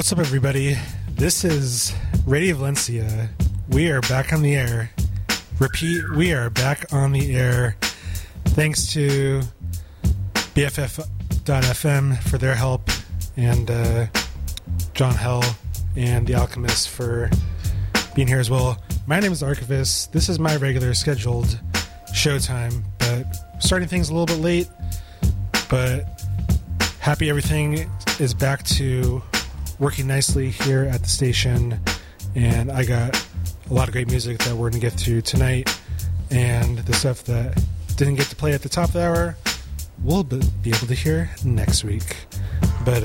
What's up, everybody? This is Radio Valencia. We are back on the air. Repeat, we are back on the air. Thanks to BFF.FM for their help, and John Hell and The Alchemist for being here as well. My name is Archivist. This is my regular scheduled showtime, but starting things a little bit late, but happy everything is back to working nicely here at the station, and I got a lot of great music that we're going to get to tonight, and the stuff that didn't get to play at the top of the hour we'll be able to hear next week. But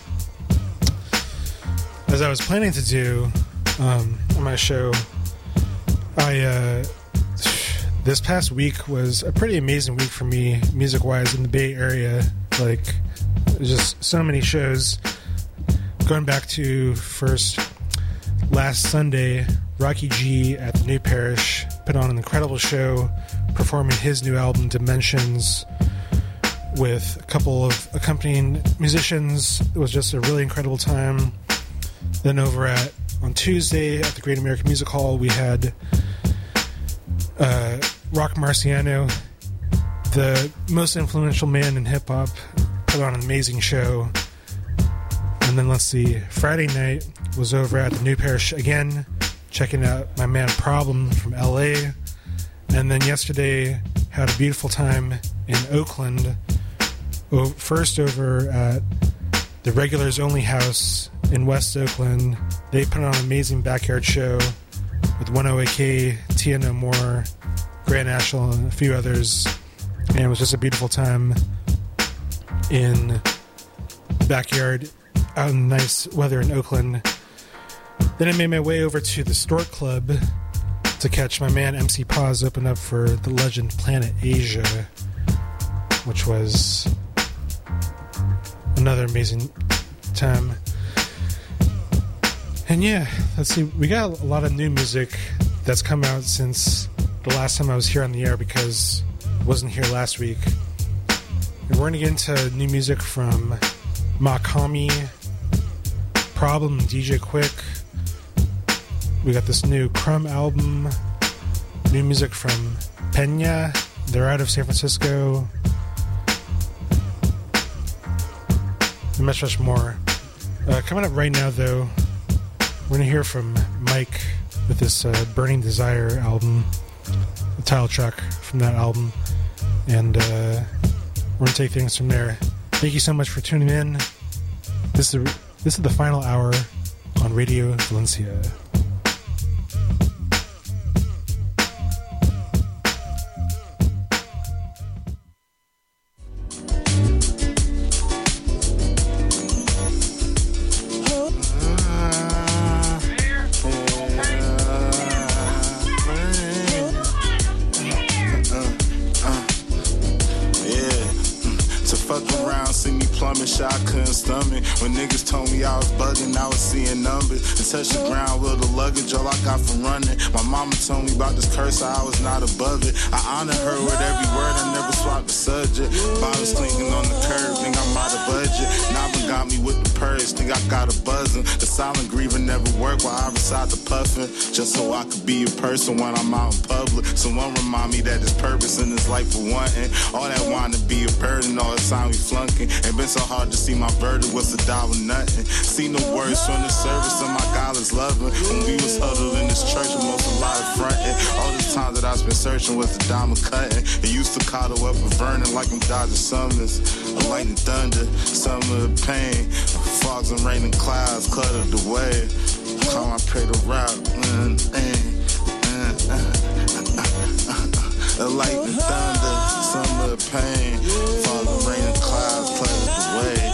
as I was planning to do on my show, this past week was a pretty amazing week for me music-wise in the Bay Area. Like, just so many shows. Going back to first last Sunday, Rocky G at the New Parish put on an incredible show performing his new album Dimensions with a couple of accompanying musicians. It was just a really incredible time. Then over on Tuesday at the Great American Music Hall, we had Rock Marciano, the most influential man in hip-hop, put on an amazing show. And then let's see, Friday night was over at the New Parish again, checking out my man Problem from LA. And then yesterday had a beautiful time in Oakland. First over at the Regulars Only House in West Oakland. They put on an amazing backyard show with 108K, Tia No More, Grant Ashel, and a few others. And it was just a beautiful time in the backyard out in nice weather in Oakland. Then I made my way over to the Stork Club to catch my man MC Paz open up for the legend Planet Asia, which was another amazing time. And yeah, let's see, we got a lot of new music that's come out since the last time I was here on the air, because I wasn't here last week. And we're going to get into new music from Makami, Problem, DJ Quick. We got this new Crumb album, new music from Pena. They're out of San Francisco. And much more. Coming up right now, though, we're going to hear from Mike with this Burning Desire album, the title track from that album. And we're going to take things from there. Thank you so much for tuning in. This is the final hour on Radio Valencia. When niggas told me I was bugging, I was seeing numbers. And touch the ground with the luggage, all I got from running. My mama told me about this curse, I was not above it. I honor her with every word, I never swapped the subject. Bottles clinking on the curb, think I'm out of budget. Nava got me with the purse, think I got a buzzing. The silent grieving never worked while I reside the puffing. Just so I could be a person when I'm out in public. Someone remind me that there's purpose in this life for wanting. All that wanting to be a burden, all the time we flunking. Ain't been so hard to see my verdict was a die with nothing. See no words from the service and my God is loving. When we was huddled in this church with most a lot of fronting. All this time that I've been searching was the diamond cutting. It used to coddle up a Vernon like I'm dodging summons. A lightning thunder, summer of pain. Fogs and raining clouds cluttered the way. Call my pray to route. A lightning thunder, summer of pain. Fogs and raining clouds cluttered the way.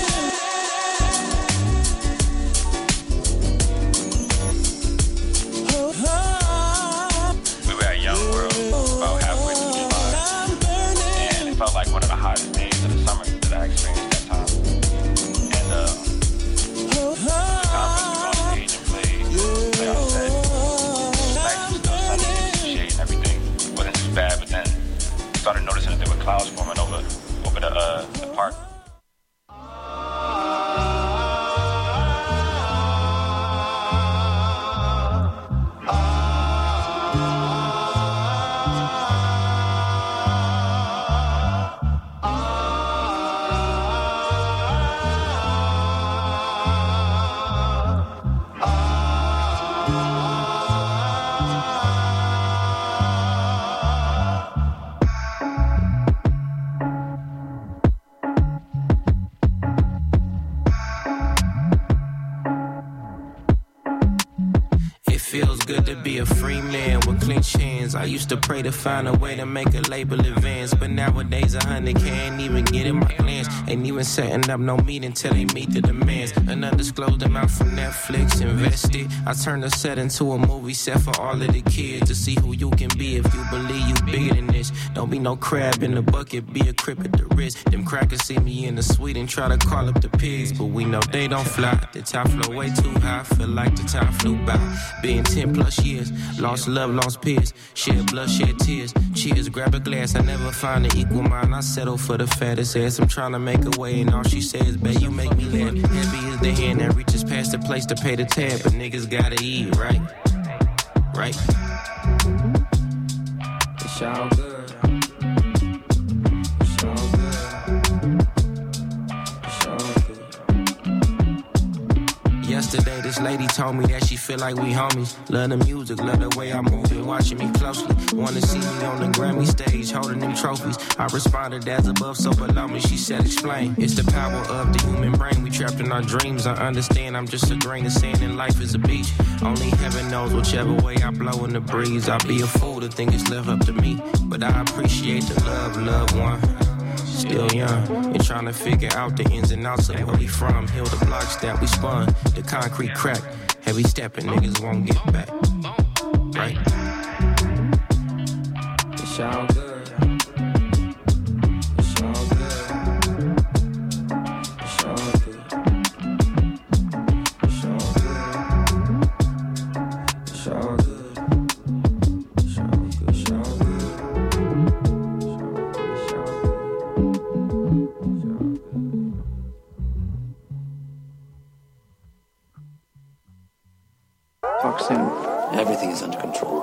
Felt like one of the hottest days of the summer that I experienced that time. And the conference, we go on stage and play our set. It was nice, it was still sunny, it was some shade and everything. It wasn't too bad, but then started noticing that there were clouds forming feels good to be a free man with clenched hands. I used to pray to find a way to make a label advance, but nowadays 100 can't even get in my plans. Ain't even setting up no meeting till they meet the demands. An undisclosed amount from Netflix invested. I turned the set into a movie set for all of the kids to see who you can be if you believe you bigger than this. Don't be no crab in the bucket, be a crip at the wrist. Them crackers see me in the suite and try to call up the pigs, but we know they don't fly. The top flow way too high, feel like the time flew by. Been 10 plus years, lost love, lost peers, shed blood, shed tears. Cheers, grab a glass, I never find an equal mind. I settle for the fattest ass. I'm trying to make a way, and all she says, babe, you make me laugh. Heavy is the hand that reaches past the place to pay the tab, but niggas gotta eat, right? Right? It's all good. Yesterday, this lady told me that she feel like we homies. Love the music, love the way I move and watching me closely. Wanna see me on the Grammy stage, holding them trophies. I responded as above, so below me. She said, explain. It's the power of the human brain. We trapped in our dreams. I understand I'm just a grain of sand and life is a beach. Only heaven knows whichever way I blow in the breeze. I'll be a fool to think it's left up to me, but I appreciate the love, loved one. Still young and trying to figure out the ins and outs of where we from. Heal the blocks that we spun, the concrete crack. Heavy stepping, niggas won't get back. Right? It's all good. It's all good. It's all good. It's all good. It's all good. Talk soon. Everything is under control.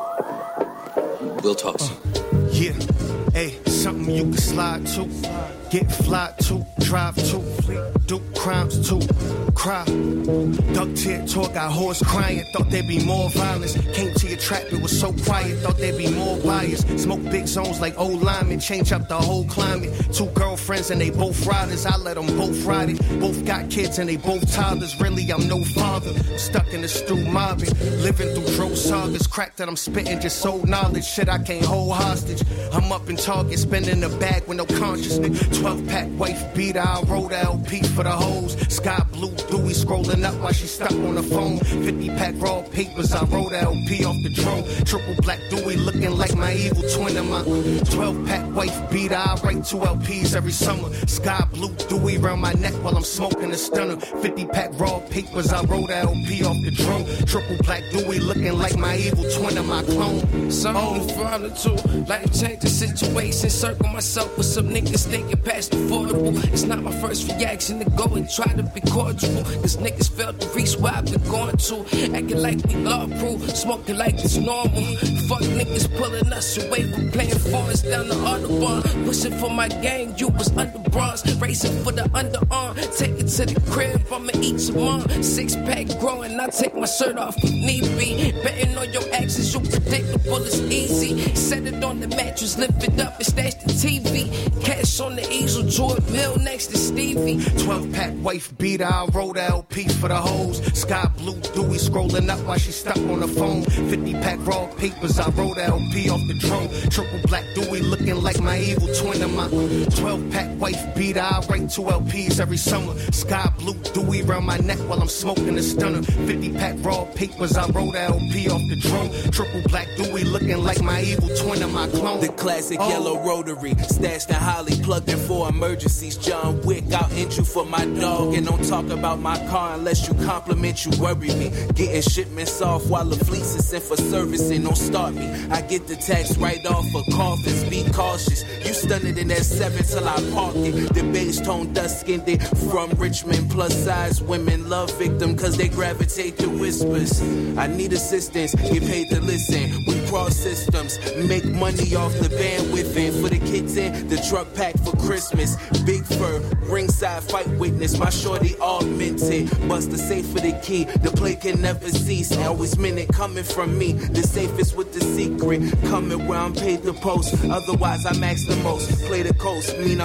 We'll talk soon. Yeah, hey, something you can slide to, get fly to, drive to, do crimes to, cry. Duck tear talk, got horse crying, thought there'd be more violence. Came to your trap, it was so quiet, thought there'd be more buyers. Smoke big zones like old linemen, change up the whole climate. 2 girlfriends and they both riders, I let them both ride it. Both got kids and they both toddlers, really I'm no father. Stuck in the stew mobbing, living through dro sagas. Crack that I'm spitting, just sold knowledge, shit I can't hold hostage. I'm up in Target, spending a bag with no consciousness. 12-pack wife beater, I wrote LP for the hoes. Sky blue Dewey scrolling up while she stuck on the phone. 50-pack raw papers, I wrote LP off the drone. Triple black Dewey looking like my evil twin in my 12-pack wife beater, I write 2 LPs every summer. Sky blue Dewey around my neck while I'm smoking a stunner. 50-pack raw papers, I wrote LP off the drone. Triple black Dewey looking like my evil twin in my clone. Something from the two, life changing situation. Circle myself with some niggas thinking past affordable. It's not my first reaction to go and try to be cordial, cause niggas failed to reach where I've been going to. Acting like we law-proof, smoking like it's normal. Fuck niggas pulling us away from playing foreigns down the Audubon. Pushing for my gang, you was under bronze. Racing for the underarm, take it to the crib, I'ma eat some more. 6-pack growing, I take my shirt off if need be. Betting on your actions, you predictable, it's easy. Set it on the mattress, lift it up and stash the TV. Cash on the easel, Jordan Mill next to Stevie. 12-pack wife beater, I wrote LP for the hoes. Sky blue Dewey scrolling up while she stuck on the phone. 50-pack raw papers, I wrote LP off the drone. Triple black Dewey looking like my evil twin in my 12-pack wife beater, I write 2 LPs every summer. Sky blue Dewey around my neck while I'm smoking a stunner. 50-pack raw papers, I wrote LP off the drone. Triple black Dewey looking like my evil twin in my clone. The classic yellow rotary, stashed in Holly, plugged in for emergencies. John Wick, I'll end you for my dog. And don't talk about my car unless you compliment, you worry me. Getting shipments off while the fleets is sent for servicing. Don't start me, I get the tax right off for coffins. Be cautious, you stunted in that 7 till I park it. The bass tone dust skinned it from Richmond. Plus size women love victim cause they gravitate to whispers. I need assistance, get paid to listen. We cross systems, make money off the bandwidth. And for the kids in the truck pack for Christmas. Big fur, ringside fight witness. My shorty augmented. Bust the safe for the key, the play can never cease. Always minute coming from me, the safest with the secret. Coming where I'm paid to post, otherwise I max the most. Play the coast, mean I'm on the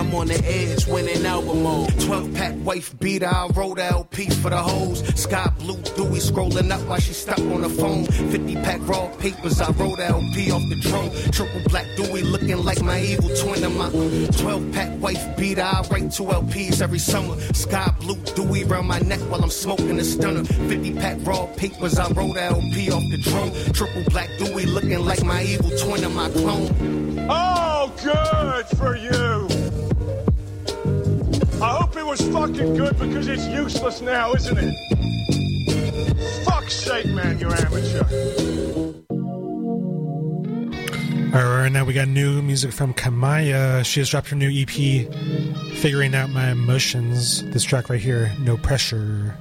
edge when in album mode. 12-pack wife beater, I wrote LP for the hoes. Sky blue Dewey scrolling up while she stuck on the phone. 50-pack raw papers, I wrote LP off the drone. Triple black Dewey looking like my evil twin of my 12-pack wife beater, I write 2 LPs every summer. Sky blue Dewey round my neck while I'm smoking a stunner. 50-pack raw papers, I wrote LP off the drone. Triple black Dewey looking like my evil twin of my clone. Oh, good for you. I hope it was fucking good because it's useless now, isn't it? Fuck's sake, man, you're amateur. Alright, now we got new music from Kamaya. She has dropped her new EP, Figuring Out My Emotions. This track right here, No Pressure.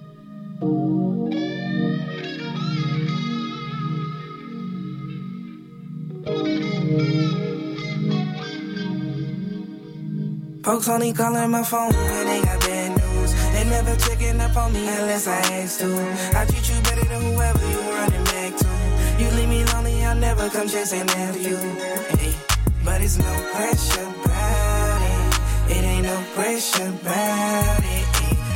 Folks only calling my phone when they got bad news. They never checking up on me unless I ask to. I treat you better than whoever you running back to. You leave me lonely, I'll never come chasing after you. Hey, but it's no pressure about it. It ain't no pressure about it.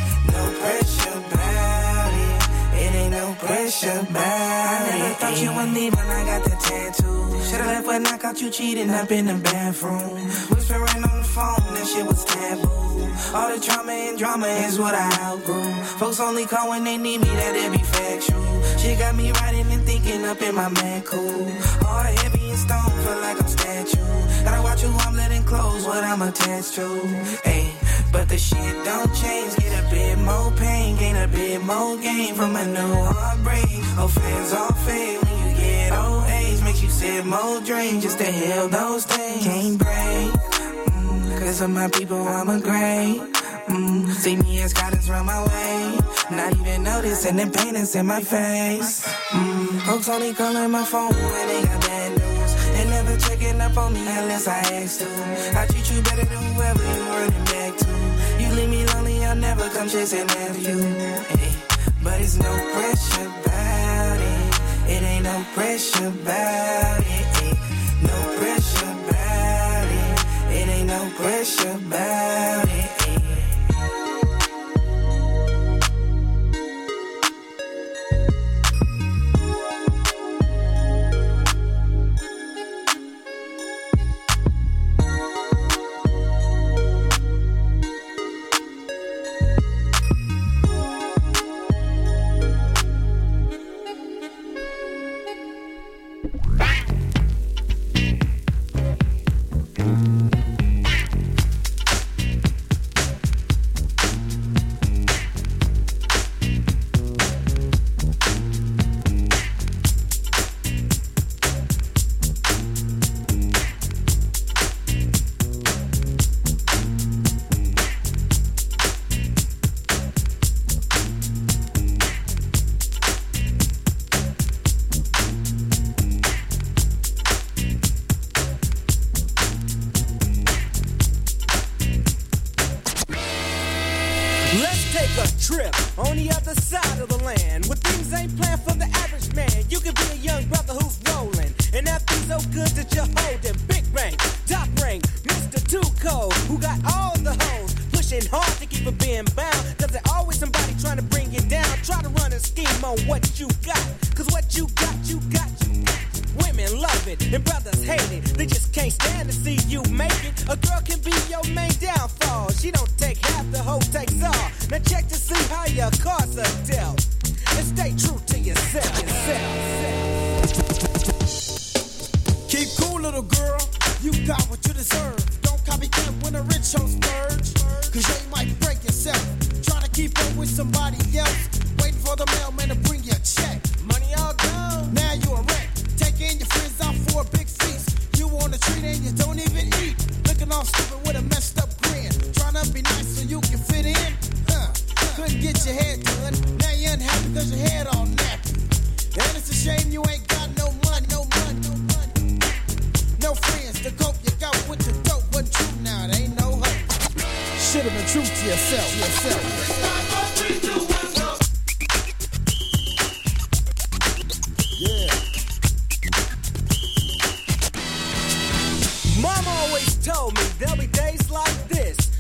No pressure about it. It ain't no pressure about it. I never thought you would leave when I got the tattoo. Should've left when I caught you cheating up in the bathroom. Whispering on the phone, that shit was taboo. All the trauma and drama is what I outgrew. Folks only call when they need me, that it be factual. She got me writing and thinking up in my man cool. All heavy and stone, feel like I'm statue. Gotta watch who I'm letting close, what I'm attached to. Hey, but the shit don't change. Get a bit more pain, gain a bit more gain from a new heartbreak. Offense all fade when you get old age. Makes you sip more drain just to heal those things. Can't break, cause of my people I'm a great. See me as guidance round my way. Not even noticing the pain that's in my face. Folks only calling my phone when they got bad news. They never checking up on me unless I ask to. I treat you better than whoever you running back to. You leave me lonely, I'll never come chasing after you. Hey, but it's no pressure about it. It ain't no pressure about it. No pressure about it. It ain't no pressure about it. Mama always told me there'll be days like this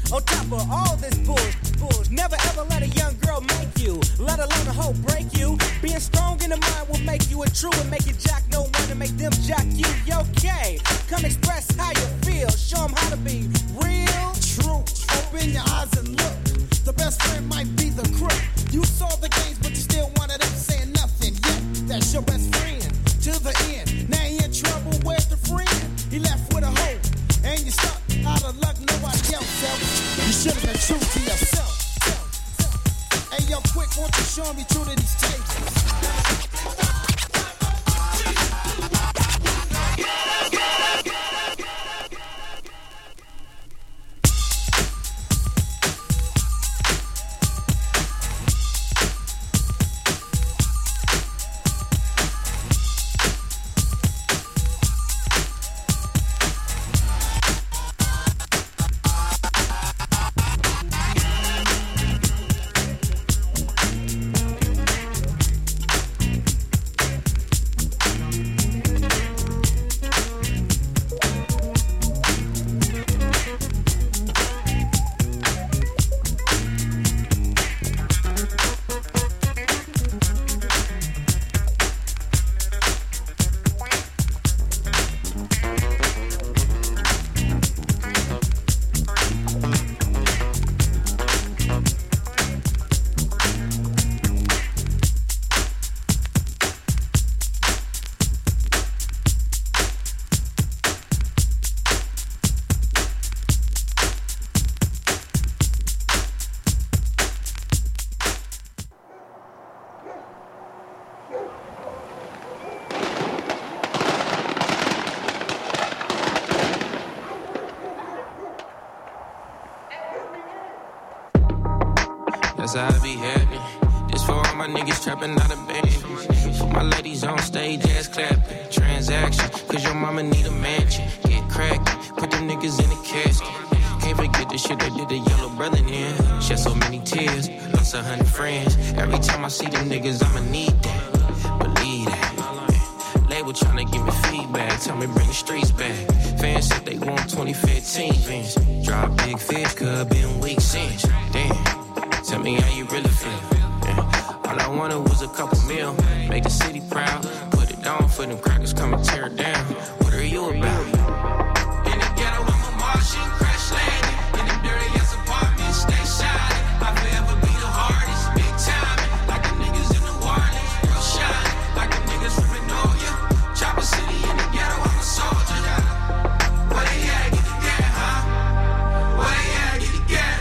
you. Being strong in the mind will make you a true and make you jack no one and make them jack you. Okay, come express how you feel. Show them how to be real. True. Open your eyes and look. The best friend might be the crook. You saw the games, but you still wanted them saying nothing yet. That's your best friend to the end. Now he in trouble. Where's the friend? He left with a hoe, and you stuck out of luck. Nobody else helps. You should have been true to yourself. Hey, yo, quick, won't you show me true to these tapes? That's how I be happening. This for all my niggas trapping out of bed. For my ladies on stage, ass clapping. Transaction, cause your mama need a mansion. Get crackin', put them niggas in a casket. Can't forget the shit they did to Yellow Brother then. Shed so many tears, lost 100 friends. Every time I see them niggas, I'ma need that. Believe that. Label tryna give me feedback, tell me bring the streets back. Fans said they want 2015 Vince. Drop big fish, cause been weak since. Damn. Tell me how you really feel. Yeah. All I wanted was a couple mil. Make the city proud. Put it down for them crackers come and tear it down. What are you about? In the ghetto, I'm a Martian, crash landing. In the dirty ass apartment, stay shining. I forever be the hardest, big time. Like the niggas in the Warnings, real shine. Like the niggas from Manolia. Chopper City in the ghetto, I'm a soldier. Where they at, get the gas, huh? Where they at, get the gas?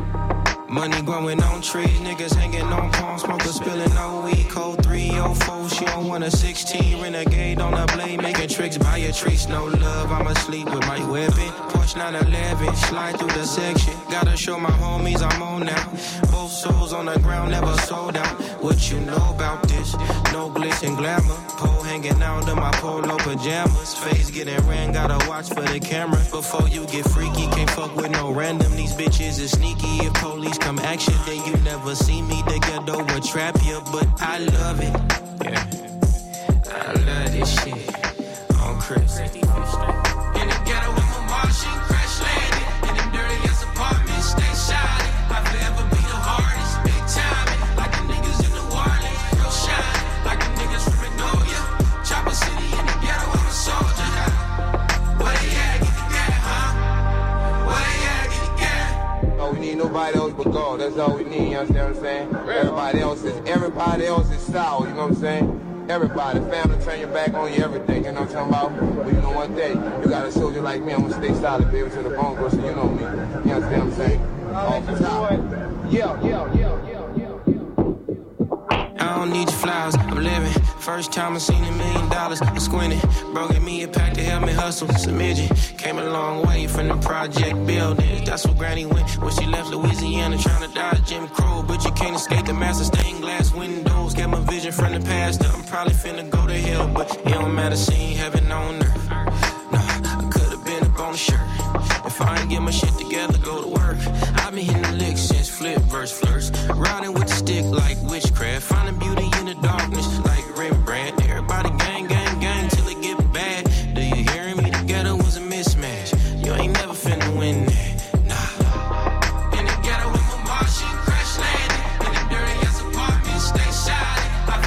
Money growing on trees, niggas hanging on palm, smoker spilling no weed. Code 304, she don't want a 16. Renegade on a blade, making tricks by a tree. No love, I'm asleep with my weapon. Porsche 911, slide through the section. Gotta show my homies I'm on now. Both souls on the ground, never sold out. What you know about this? No glitz and glamour. Pole hanging out in my polo pajamas. Face getting ran, gotta watch for the camera. Before you get freaky, can't fuck with no random. These bitches is sneaky. If police come action, then you never see me. The ghetto will trap you, but I love it. Yeah, I love this shit. On Chris. In the ghetto, I'm a Martian, crash landing. In the dirty ass apartment, stay shining. I forever be the hardest, big time. Like the niggas in the Warnings, real shine. Like the niggas from Manolia. Chopper City in the ghetto, I'm a soldier. Where they at, get the gas, huh? Where they at, get the gas? Oh, we need nobody else but God. That's all we need, you understand what I'm saying? Everybody else is sour, you know what I'm saying? Everybody, family, turn your back on you, everything, you know what I'm talking about? But you know one thing, you got a soldier like me, I'm gonna stay solid, baby, to the bone, bro, so you know me. You understand what I'm saying? Off the top. Yeah. I don't need your flowers, I'm living. First time I seen $1 million, I squinted. Bro, give me a pack to help me hustle. Submission came a long way from the project buildings. That's where Granny went when she left Louisiana, trying to dodge Jim Crow. But you can't escape the master stained glass windows. Got my vision from the past. I'm probably finna go to hell, but it don't matter, seeing heaven on earth. Nah, I could've been up on the shirt. If I ain't get my shit together, go to work. I've been hitting the licks since flip verse flirts. Riding with the stick like witchcraft. Finding beauty in the darkness like Rembrandt. Everybody gang, gang, gang till it get bad. Do you hear me? The ghetto was a mismatch. You ain't never finna win that. Nah. In the ghetto with my Martian, crash landing. In the dirty ass apartment, stay shining. I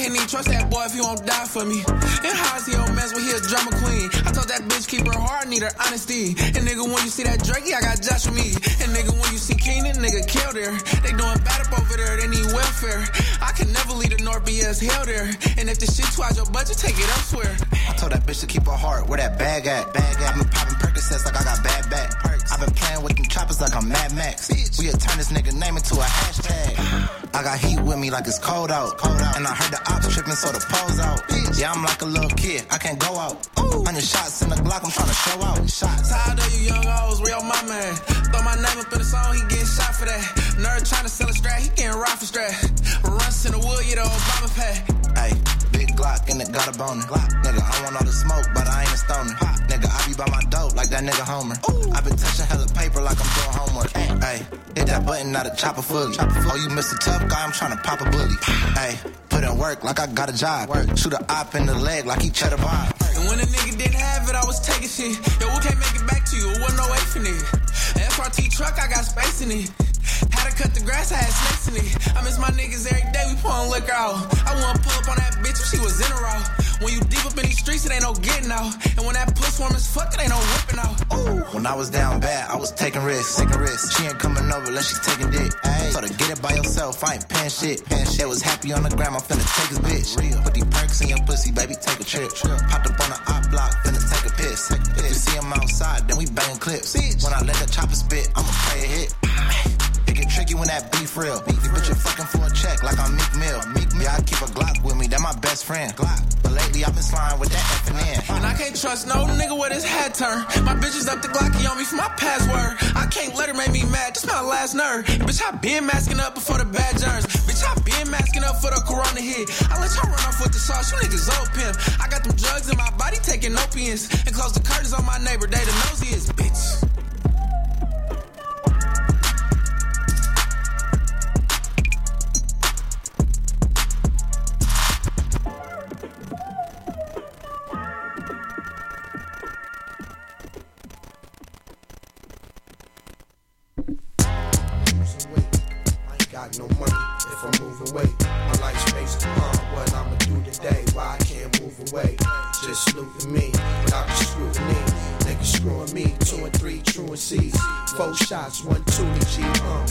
can't even trust that boy if he won't die for me. And how is he on mess when he a drama queen? I told that bitch keep her heart, need her honesty. And nigga, when you see that Drakey, I got Josh with me. And nigga, when you see Keenan, nigga, killed her. They doing bad up over there, they need welfare. I can never leave the North BS hell there. And if the shit too out your budget, take it elsewhere. I told that bitch to keep her heart, where that bag at? I've been popping Percocets like I got bad back. I've been playing with them choppers like I'm Mad Max. We'll turn this nigga name into a hashtag. I got heat with me like it's cold out. And I heard the ops tripping, so the pole's out. Yeah, I'm like a little kid, I can't go out. 100 shots in the Glock, I'm trying to show out. Shots. Tired of you young hoes, real my man. Throw my name up in the song, he getting shot for that. Nerd trying to sell a strat, he getting robbed for strat. Runs in the wood, yeah, the Obama pack. Ay, big Glock and it got a boner. Nigga, I want all the smoke, but I ain't a stoner. Nigga, I be by my dope like that nigga Homer. I been touching hella paper like I'm doing homework. Ay, hit that button, not a chopper fully. Oh, you Mr. Tough Guy, I'm trying to pop a bully. Ay, put in work like I got a job. Shoot a op in the leg like he cheddar Bob. And when a nigga didn't have it, I was taking shit. Yo, we can't make it back to you, it wasn't no way for nigga. SRT truck, I got space in it. Had to cut the grass, I had snakes in it. I miss my niggas every day, we pouring liquor out. I wanna pull up on that bitch if she was in a row. When you deep up in these streets, it ain't no getting out. And when that puss warm as fuck, it ain't no whipping out. Ooh. When I was down bad, I was taking risks. She ain't coming over unless she's taking dick. Ay. So to get it by yourself, I ain't paying shit. They was happy on the gram, I'm finna take his bitch. Real. Put these perks in your pussy, baby, take a trip. Popped up on the op block, finna take a piss. If you see him outside, then we banging clips. When I let the chopper spit, I'ma play a hit. Get tricky when that beef real. These bitches fucking for a check like I'm Meek Mill. Yeah, I keep a Glock with me, that my best friend. But lately I've been sliding with that F&N. And I can't trust no nigga with his head turned. My bitches up the Glocky on me for my password. I can't let her make me mad, this my last nerve. And bitch, I been masking up before the bad germs. Bitch, I been masking up for the corona hit. I let y'all run off with the sauce, you niggas old pimp. I got them drugs in my body taking opiates. And close the curtains on my neighbor, they the nosiest, bitch. No money if I'm moving away. My life's based upon what I'ma do today. Why I can't move away? Just saluting me without the scrutiny. Niggas screwing me, 2 and 3 truancies. 4 shots, 1 Toolie G,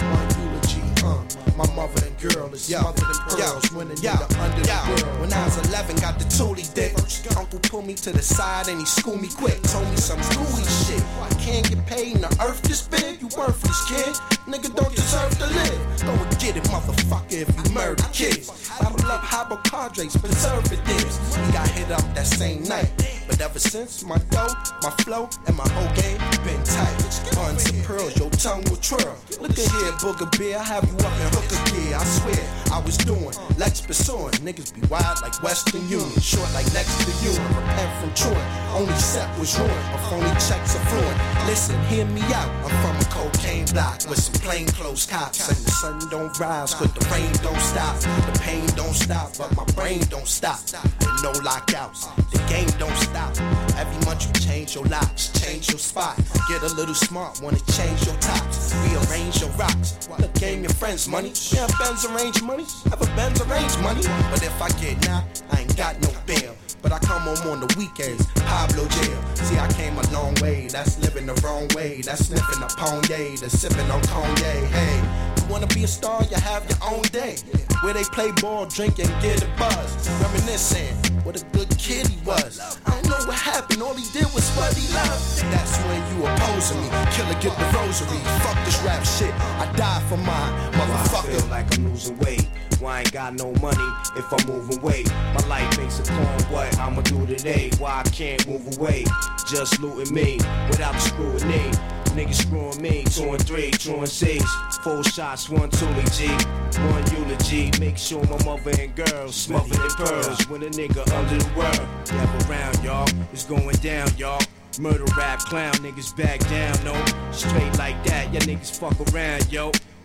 1 eulogy, My mother and girl is smothered in pearls. Winning nigga under the world. When I was 11, got the Toolie dick. Uncle pulled me to the side and he schooled me quick. Told me some gooey shit. I can't get paid in the earth this big. You worthless kid. Nigga don't deserve to live. Go and get it, motherfucker, if you murder kids. Bottle up hypochondrites, preservatives. We got hit up that same night. But ever since, my dough, my flow, and my whole game been tight. Buns and pearls, your tongue will twirl. Look at here, booger beer, I have you up in hooker gear. I swear, I was doing Lex pursuing. Niggas be wild like Western Union. Short like next to you, repent from truant. Only set was ruined, my phony checks are fluent. Listen, hear me out, I'm from a cocaine block with some plainclothes cops. And the sun don't rise, but the rain don't stop. The pain don't stop, but my brain don't stop. With no lockouts, the game don't stop. Every month you change your locks, change your spot. Get a little smart, wanna change your tops. Rearrange your rocks, look, game your friends money. Yeah, Benz arrange money, have a Benz arrange money. But if I get now, I ain't got no bail. But I come home on the weekends, Pablo jail. See, I came a long way, that's living the wrong way. That's sniffing a Ponye, that's sipping on Kanye. Hey, you wanna be a star, you have your own day. Where they play ball, drink, and get a buzz. Reminiscing, what a good kid he was. I don't know what happened, all he did was what he loved. That's when you opposing me, killer get the rosary. Fuck this rap shit, I die for mine, motherfucker. I feel like I'm losing weight. Why I ain't got no money if I'm moving weight? My life makes a call, what I'ma do today? Why I can't move away? Just looting me without the scrutiny. Niggas screwing me, 2 and 3, true and 6. 4 shots, 1 Toolie G, 1 eulogy. Make sure my mother and girls smothered in pearls. When a nigga under the world, never around y'all. It's going down, y'all. Murder rap clown, niggas back down, no. Straight like that, ya niggas fuck around, yo.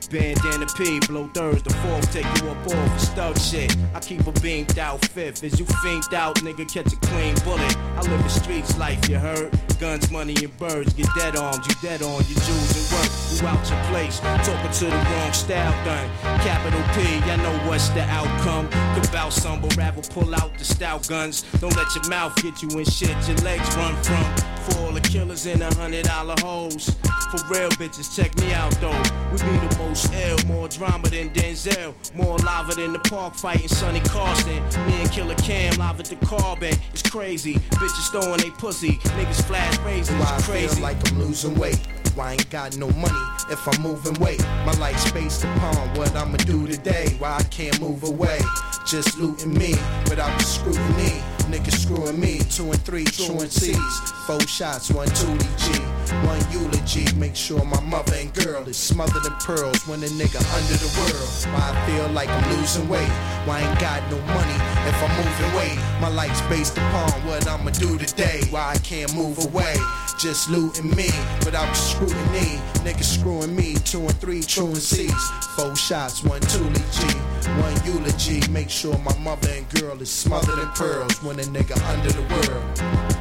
Bandana P, blow thirds, the fourth, take you up off the stuck shit. I keep a beamed out fifth. As you fiend out, nigga, catch a clean bullet. I live the streets life, you heard? Guns, money, and birds. Get dead armed, you dead on your jewels and work. You out your place, talking to the wrong style done. Capital P, I know what's the outcome. Could bout some, but rather pull out the stout guns. Don't let your mouth get you in shit your legs run from. For all the killers in $100 holes. For real bitches, check me out though. We be the most ill, more drama than Denzel. More lava than the park fighting Sonny Carson. Me and Killer Cam live at the Carbon. It's crazy, bitches throwing they pussy. Niggas flash razors, it's crazy. I feel like I'm losing weight. I ain't got no money if I'm moving weight. My life's based upon what I'ma do today. Why I can't move away. Just looting me without the scrutiny. Niggas screwing me, 2 and 3 truancies. 4 shots, 1 2D G, 1 eulogy. Make sure my mother and girl is smothered in pearls when a nigga under the world. Why I feel like I'm losing weight. Why I ain't got no money if I'm moving weight. My life's based upon what I'ma do today. Why I can't move away. Just looting me without the scrutiny. Niggas screwing me, 2 and 3 truancies. 4 shots, 1 2D G, 1 eulogy. Make sure my mother and girl is smothered in pearls when a nigga under the world.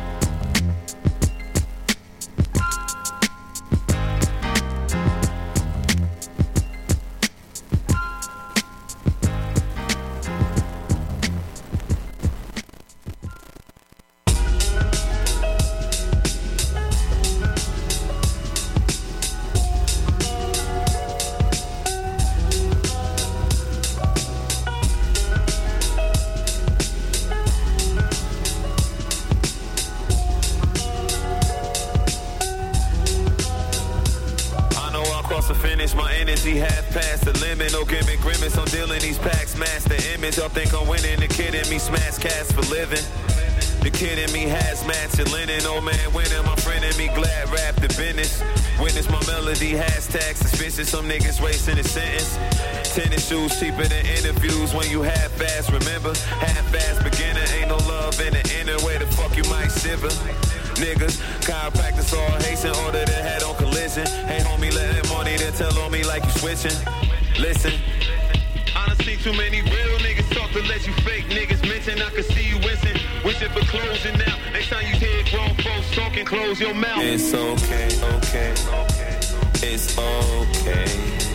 Y'all think I'm winning, the kidding me, smash cats for living. The kidding me, hazmats and linen. Old man winning, my friend and me, glad rap the business. Witness my melody, hashtag suspicious. Some niggas wasting a sentence. Tennis shoes cheaper than interviews when you half-ass. Remember, half-ass beginner, ain't no love in the inner way. The fuck you might shiver. Niggas, chiropractors all hasten, order their head on collision. Hey homie, letting money, then tell on me like you switching. Listen. Honestly, too many real niggas talk to let you fake niggas mention. I can see you wincing, wishing for closing now. Next time you hear grown folks talking, close your mouth. It's okay, okay, okay. It's okay.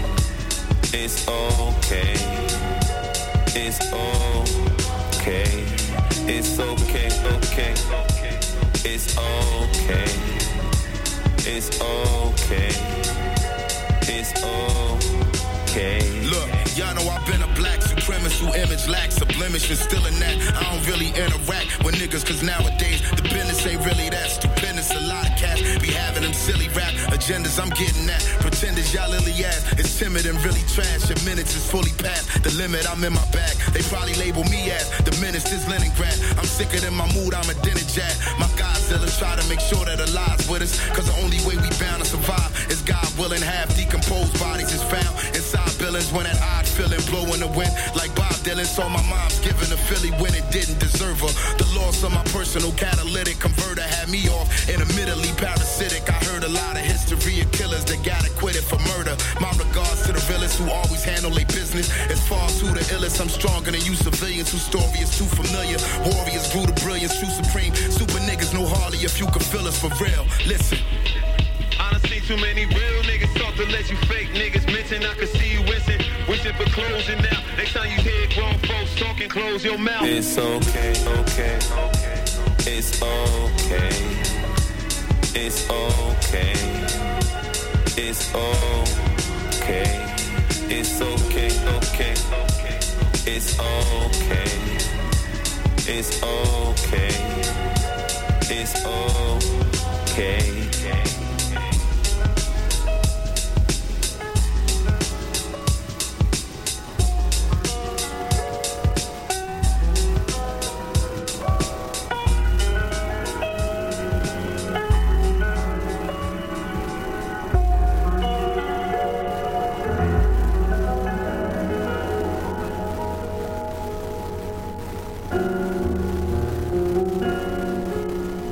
It's okay. It's okay. It's okay, okay. It's okay. It's okay. It's okay. Look, y'all know I've been a black supremacist who image lacks a blemish, and still in that I don't really interact with niggas, cause nowadays the business ain't really that stupendous. A lot of cats be having them silly rap agendas. I'm getting that. Pretenders y'all lily ass is timid and really trash. Your minutes is fully past the limit. I'm in my bag. They probably label me as the menace is Leningrad. I'm sicker than my mood. I'm a dinner jack. My Godzilla try to make sure that Allah's with us, cause the only way we bound to survive is God willing. Half decomposed bodies is found inside buildings when that odd feeling blowing the wind like Bob Dylan. So my mom's giving a Philly when it didn't deserve her. The loss of my personal catalytic converter had me off intermittently parasitic. I heard a lot of history of killers that got acquitted for murder. My regards to the realest who always handle their business. As far as who the illest, I'm stronger than you civilians whose story is too familiar. Warriors grew to brilliance, true supreme. Super niggas know Harley if you can feel us for real. Listen. Honestly, too many real niggas talk to let you fake niggas mention. I can see you wincing, wishing for closing now. Next time you hear grown folks talking, close your mouth. It's okay, okay, okay. It's okay. It's okay. It's okay. It's okay, okay. It's okay. It's okay. It's okay.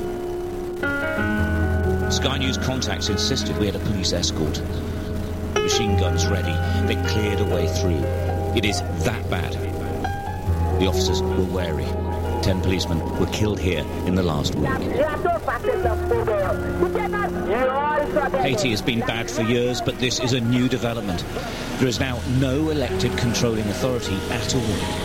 Sky News contacts insisted we had a police escort. We machine guns ready. They cleared a way through. It is that bad. The officers were wary. 10 policemen were killed here in the last week. Haiti has been bad for years, but this is a new development. There is now no elected controlling authority at all.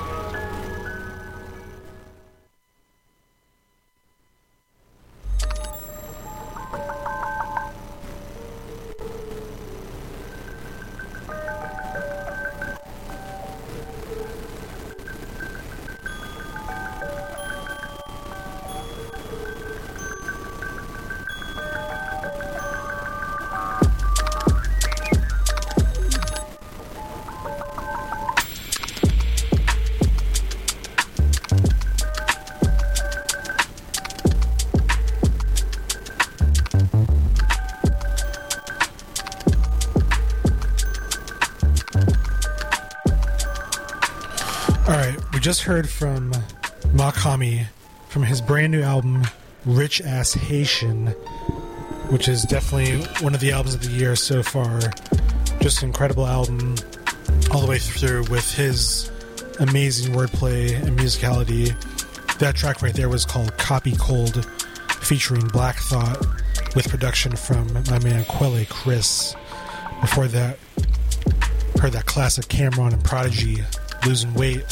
Just heard from Mach-Hommy from his brand new album Rich Ass Haitian, which is definitely one of the albums of the year so far. Just an incredible album all the way through with his amazing wordplay and musicality. That track right there was called Copy Cold, featuring Black Thought, with production from my man Quelle Chris. Before that, heard that classic Cameron and Prodigy, Losing Weight.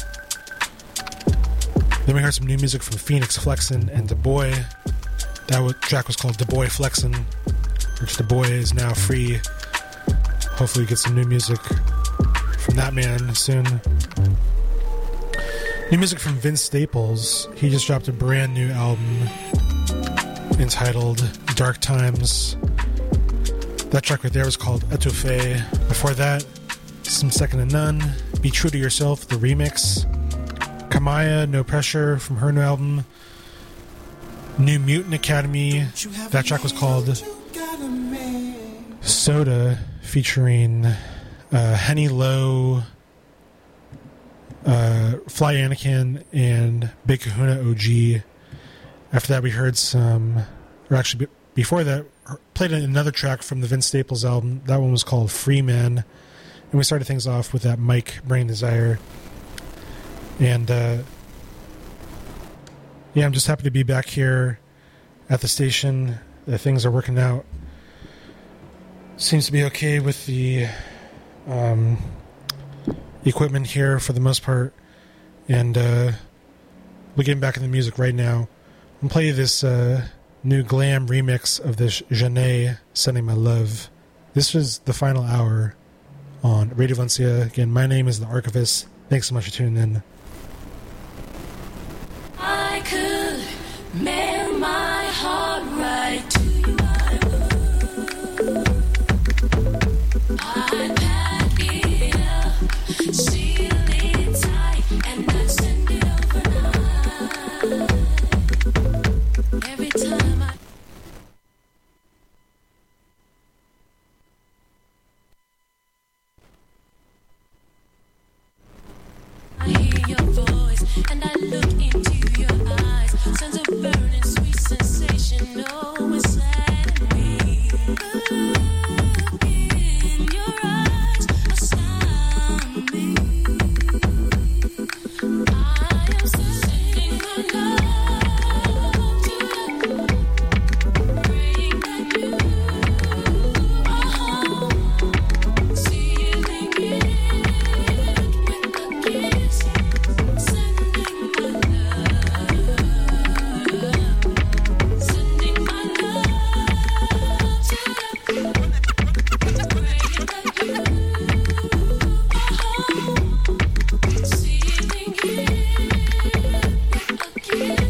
Then we heard some new music from Phoenix Flexin and Da Boy. That track was called Da Boy Flexin, which Da Boy is now free. Hopefully we get some new music from that man soon. New music from Vince Staples. He just dropped a brand new album entitled Dark Times. That track right there was called Etouffee. Before that, some Second to None, Be True to Yourself, the remix. Kamaya, No Pressure from her new album. New Mutant Academy. That track was called Soda, featuring Henny Low, Fly Anakin, and Big Kahuna OG. After that, we heard some, or actually before that, played another track from the Vince Staples album. That one was called Free Man. And we started things off with that Mike Brain Desire. And, yeah, I'm just happy to be back here at the station. Things are working out. Seems to be okay with the equipment here for the most part. And we're getting back in the music right now. I'm going to play you this new glam remix of this Janae, Sending My Love. This was the final hour on Radio Valencia. Again, my name is The Archivist. Thanks so much for tuning in. I could mail my heart right to you. I'd pack it up, seal it tight, and I'd send it overnight. Every time I hear your voice and I look into your eyes, sends a burning sweet sensation, oh, inside me. Look in your eyes, astound me. I am sending my love to you, praying that you are home, sealing it with a kiss. Kiss.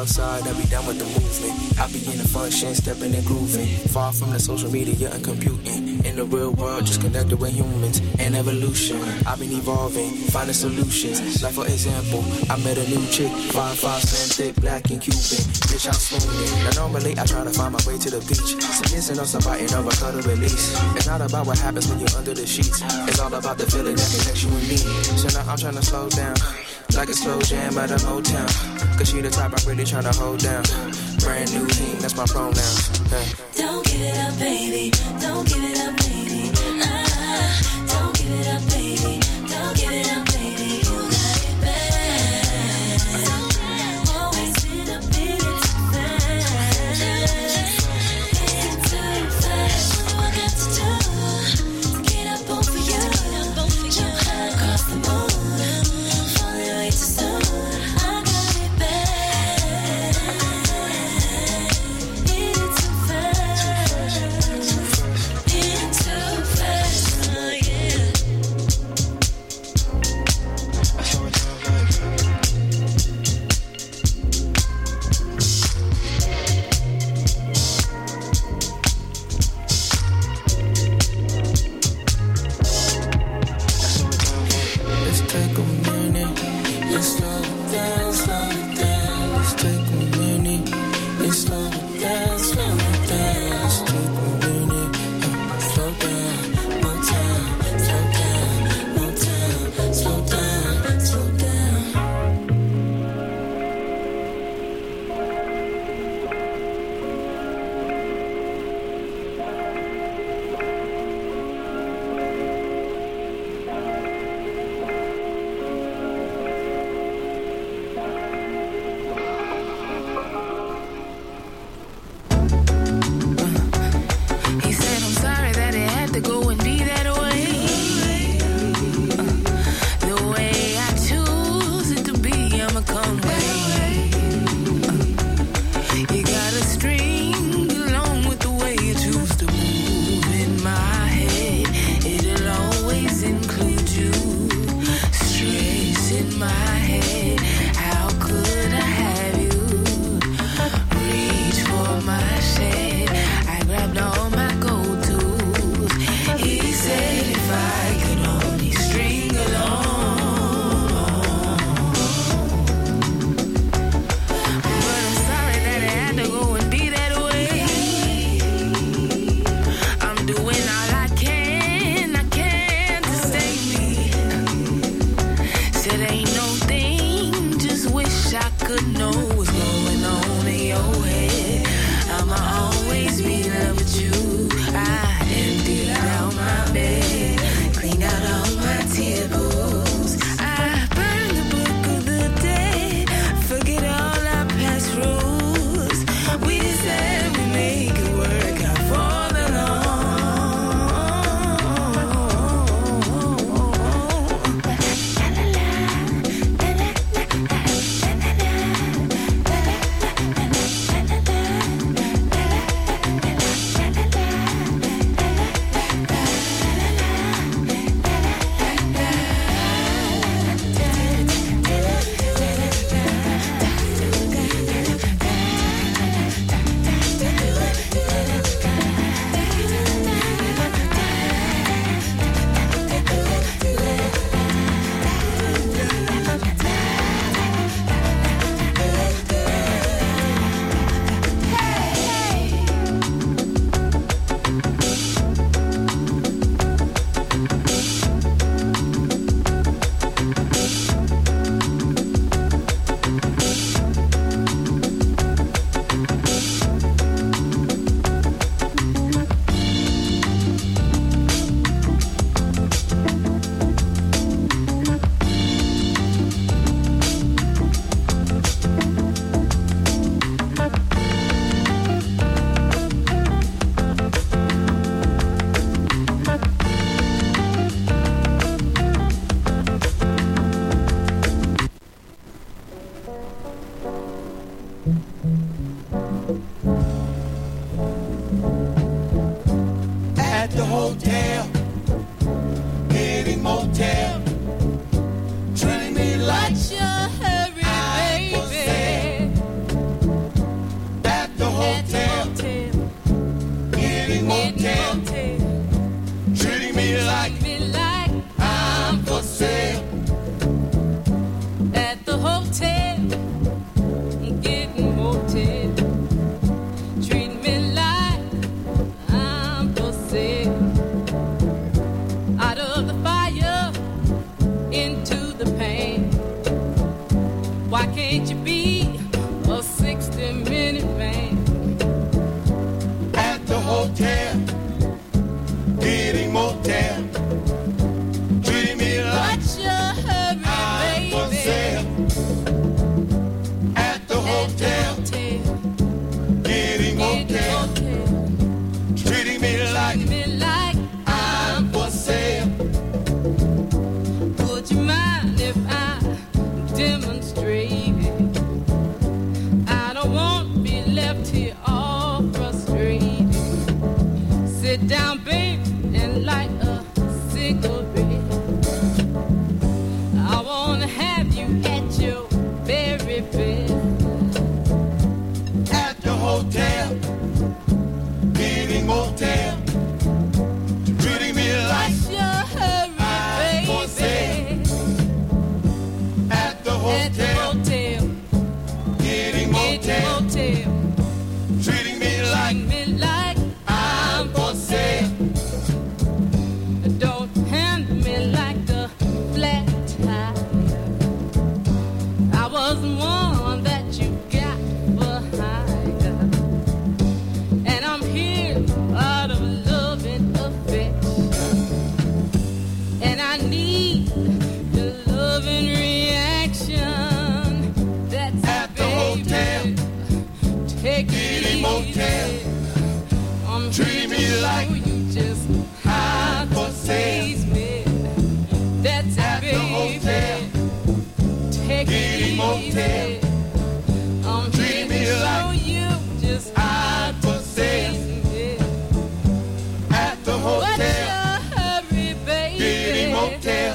outside, I be down with the movement. I be in the function, stepping and grooving. Far from the social media and computing. In the real world, just connected with humans and evolution. I've been evolving, finding solutions. Like for example, I met a new chick, 5'5", slim, thick, black and Cuban. Bitch, I'm swooning. Now normally I try to find my way to the beach. So missing on somebody, never cut a release. It's not about what happens when you're under the sheets. It's all about the feeling that connects you and me. So now I'm trying to slow down, like a slow jam at a Motown. Cause she the type I'm really trying to hold down. Brand new team, that's my pronouns. Hey. Don't give it up, baby. Don't give it up, baby. Don't give it up, baby. Don't give it up, baby. You got it bad. Always been a bit too fast. Too fast. What I got to do to get up over you? Jump high across the moon. Falling way too soon. I got it bad. It's too fast. It's too fast. Oh, yeah. Let's take a minute, let's slow it down, slow it down. Let's take a minute, let's slow it down, slow it down. Let's take a minute, slow down, more time, slow down, more time, slow down, slow down. He said, I'm sorry that it had to go and be that way. The way I choose it to be, I'ma come way. You got a string along with the way you choose to move in my head. It'll always include you. Stress in my head. How could I have you? Reach for my shade. I grabbed all my go-tos. He said if I could only string along. But I'm sorry that it had to go and be that way. I'm doing all I can to stay me. Said ain't no thing, just wish I could know what's going on in your head. I'ma always be in love with you. I emptied out my bed, cleaned out all my tear pools. I burned the book of the dead, forget all our past rules. We said we make it work out for the At the hotel, hitting motel, treating me like What's your hurry, baby? hotel, treating me like I'm for sale. At the hotel, getting motel, treat me like I'm for sale. Out of the fire, into the pain. Why can't you be a 60-minute man? At the hotel, getting motel, treating me like What's your hurry, I'm for sale. At the hotel, getting motel, treating me like I'm for sale. Would you mind if I demonstrated? I don't want to be left here all frustrated. Sit down, babe, and light a cigarette. I want to have you at your very best. At the hotel, getting motel, treating me like What's your hurry, I'm for sale. baby? At the At the hotel, hotel, getting motel, treating me like I'm for sale. don't handle me like a flat tire. I was the one that you got behind, and I'm here out of love and affection, and I need the love and reaction. That's At the baby. hotel, Take getting it motel, easy. I'm treating me here to like show you just I'm how for to sale. please me. That's At it, the hotel, baby. Take getting it motel, easy. I'm treating me here to like show you just I'm for sale. please me. At the What's hotel, your hurry, baby? getting motel.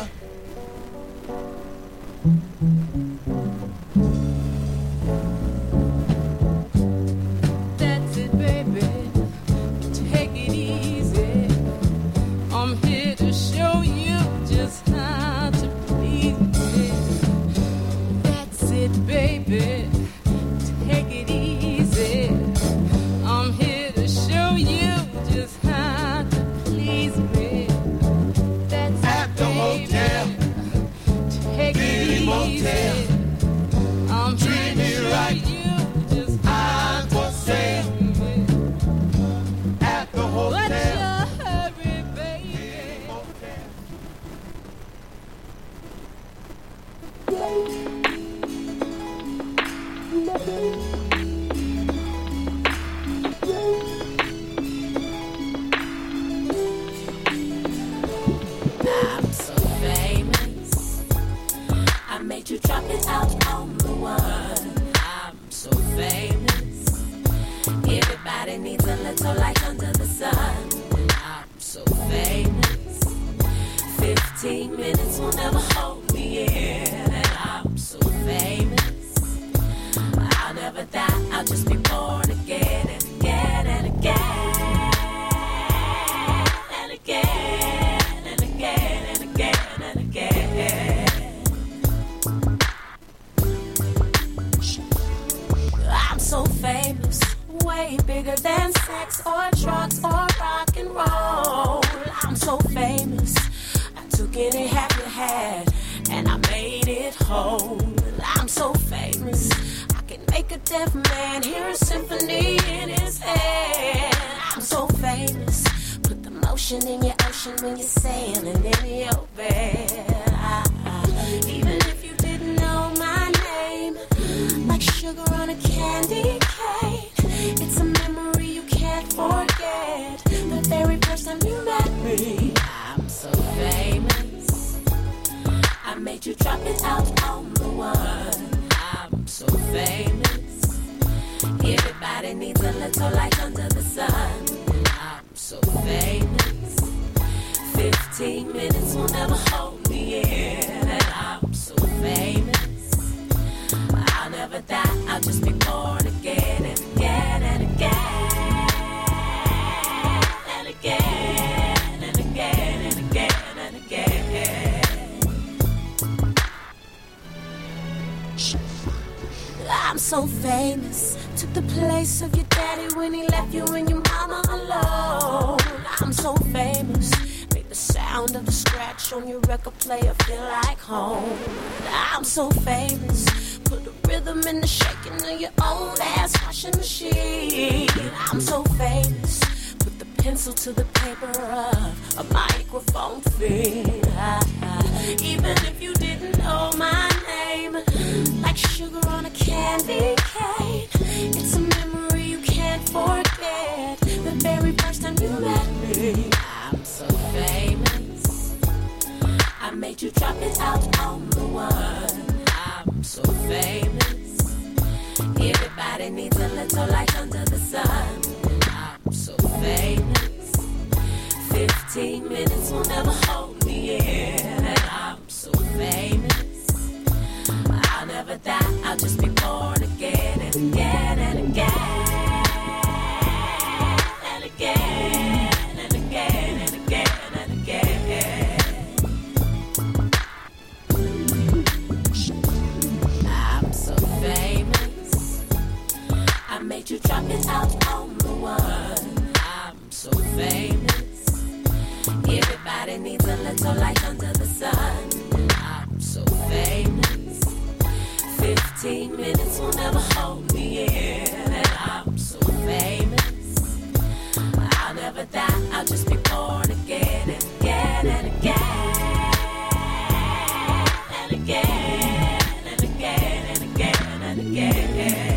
That's it, baby. Take it easy. I'm here to show you just how to please me. That's it, baby. Take it easy. I'm here to show you just how to please me. That's At it, the baby. hotel, Take it getting motel, easy. I'm treat here to me show right. you just how I'm for sale. At the What's hotel, your hurry, baby? getting motel. I'm so famous. I made you drop it out on the one. I'm so famous. Everybody needs a little light under the sun. I'm so famous. 15 minutes will never hold me in. And I'm so famous. I'll never die. I'll just be born again and again and again. And again and again and again and again. I'm so famous, way bigger than sex or drugs or rock and roll. I'm so famous, I took any half you had and I made it whole. I'm so famous, I can make a deaf man hear a symphony in his head. I'm so famous, put the motion in your ocean when you're sailing in your bed. Even if you didn't know my name, like sugar on a candy cane, it's a memory you can't forget. The very first time you met me, I'm so famous. I made you drop it out on the one. I'm so famous. Everybody needs a little light under the sun. I'm so famous. 15 minutes will never hold me in. And I'm so famous. I'll never die, I'll just be born again and again and again. And so famous. Took the place of your daddy when he left you and your mama alone. I'm so famous. Make the sound of the scratch on your record player feel like home. I'm so famous. Put the rhythm in the shaking of your old ass washing machine. I'm so famous. Put the pencil to the paper of a microphone fiend. Even if you didn't know my name, like sugar on a candy cane, it's a memory you can't forget. The very first time you met me, I'm so famous. I made you drop it out on the one. I'm so famous. Everybody needs a little light under the sun. I'm so famous. 15 minutes will never hold me in. I'm so famous. I'll never die. I'll just be born again and again and again and again and again and again and again. I'm so famous. I made you drop it out on the one. I'm so famous. Everybody needs a little light under the sun. I'm so famous. 15 minutes will never hold me in. I'm so famous. I'll never die. I'll just be born again and again and again and again and again and again and again.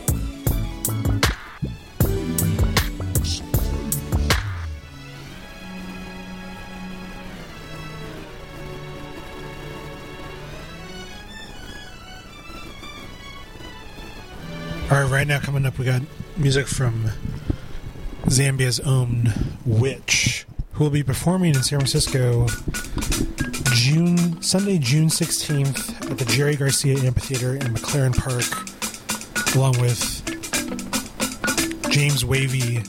All right, right now coming up, we got music from Zambia's own Witch, who will be performing in San Francisco Sunday, June 16th at the Jerry Garcia Amphitheater in McLaren Park, along with James Wavy.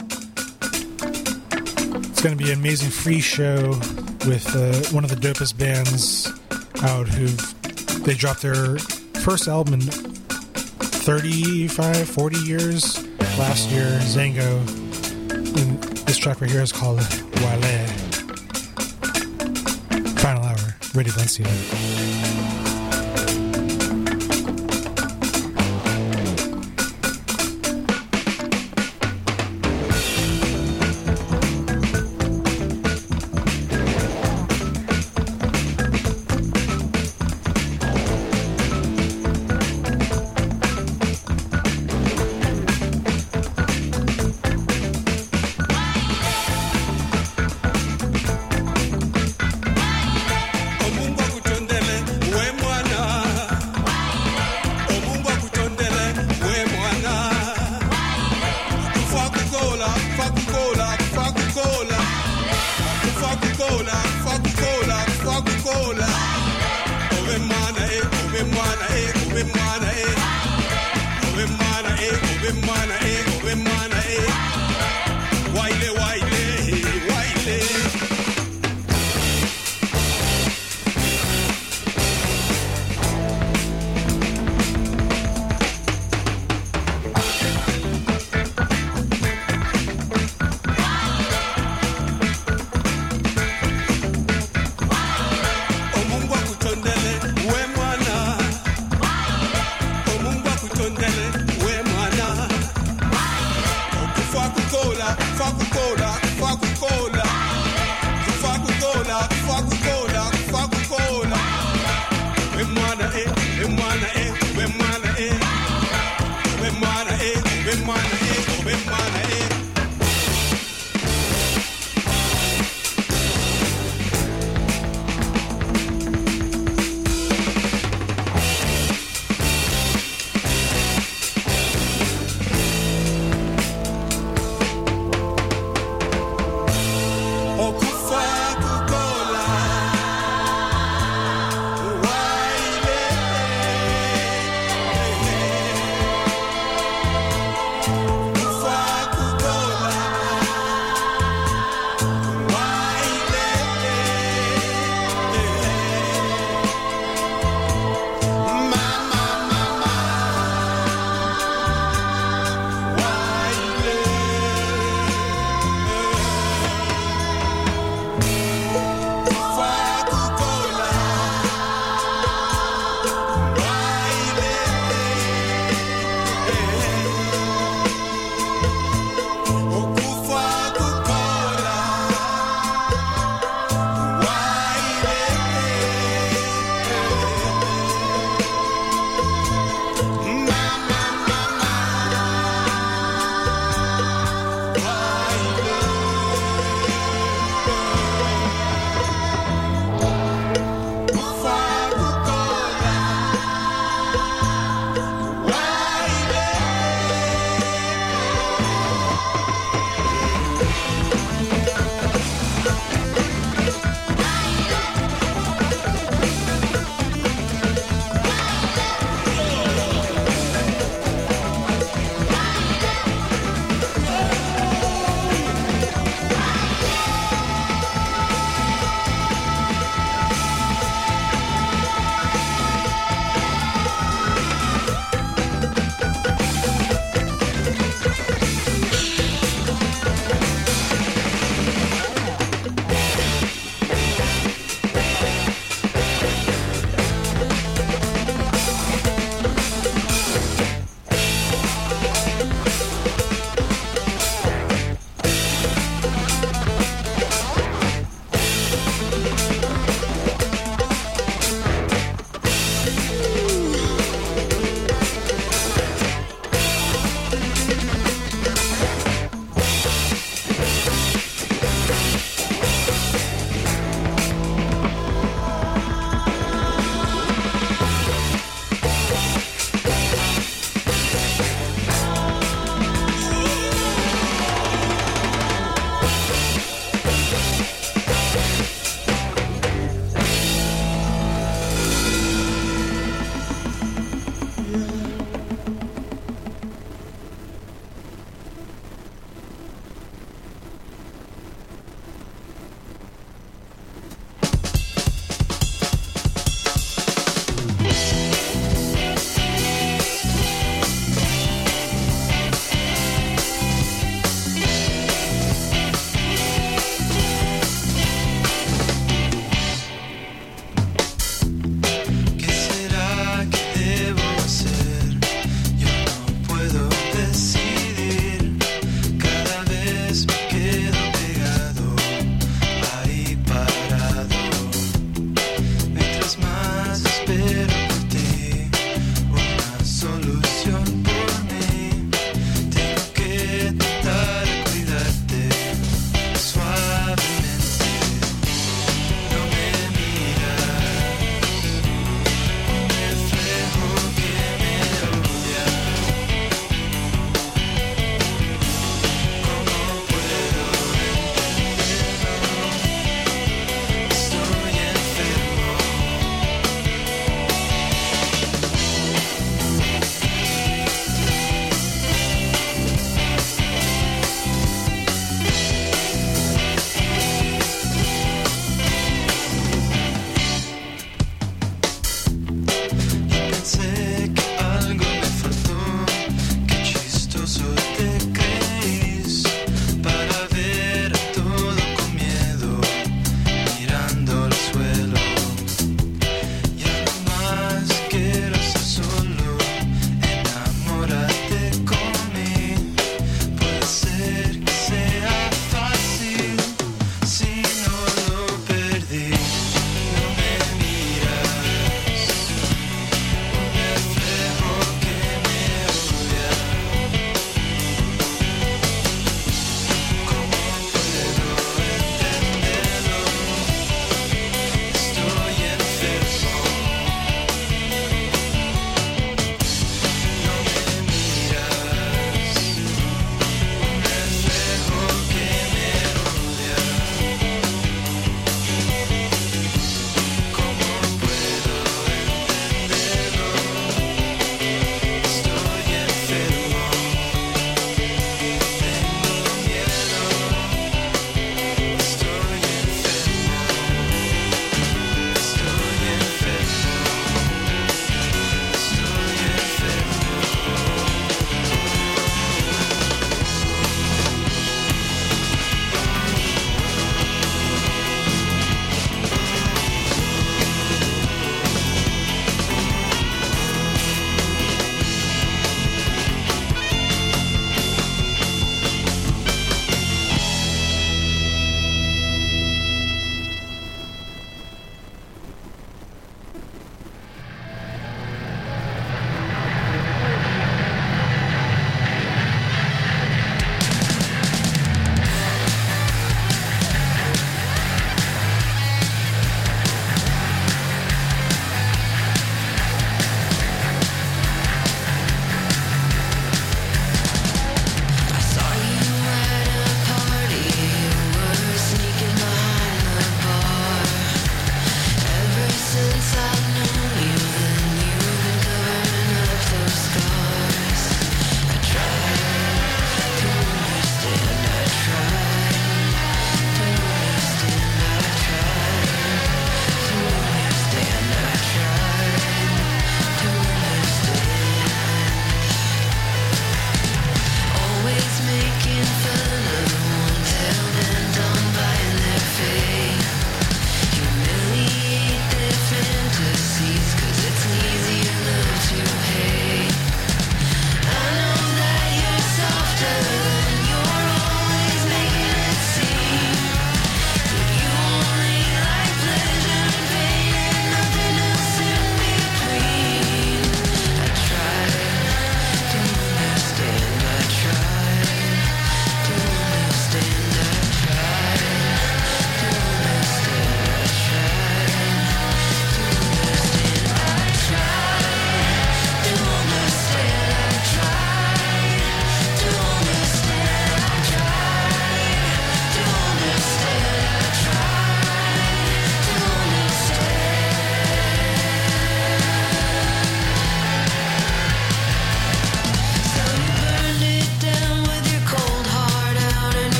It's going to be an amazing free show with one of the dopest bands out they dropped their first album in 35, 40 years last year, Zango. And this track right here is called Wale. Final hour, Radio Valencia. Omungu akutendele, we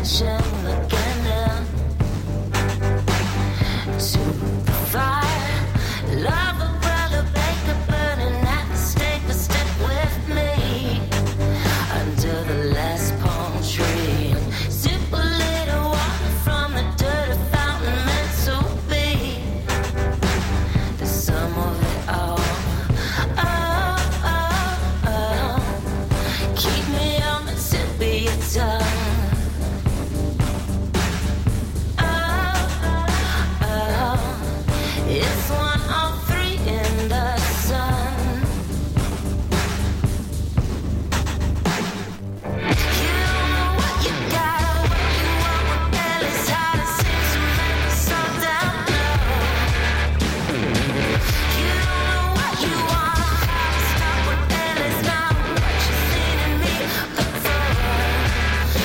attention, looking into the fire. Love a brother, baker, burning at the stake, but step with me under the last palm tree. Sip a little water from the dirty fountain meant to be the sum of it all. Oh, oh, oh. Keep me on the tip of your tongue. It's 103 in the sun. You don't know what you got or what you want. My belly's hot, it seems to make me so down low. You don't know what you want. Stop with belly's not what you've seen in me before.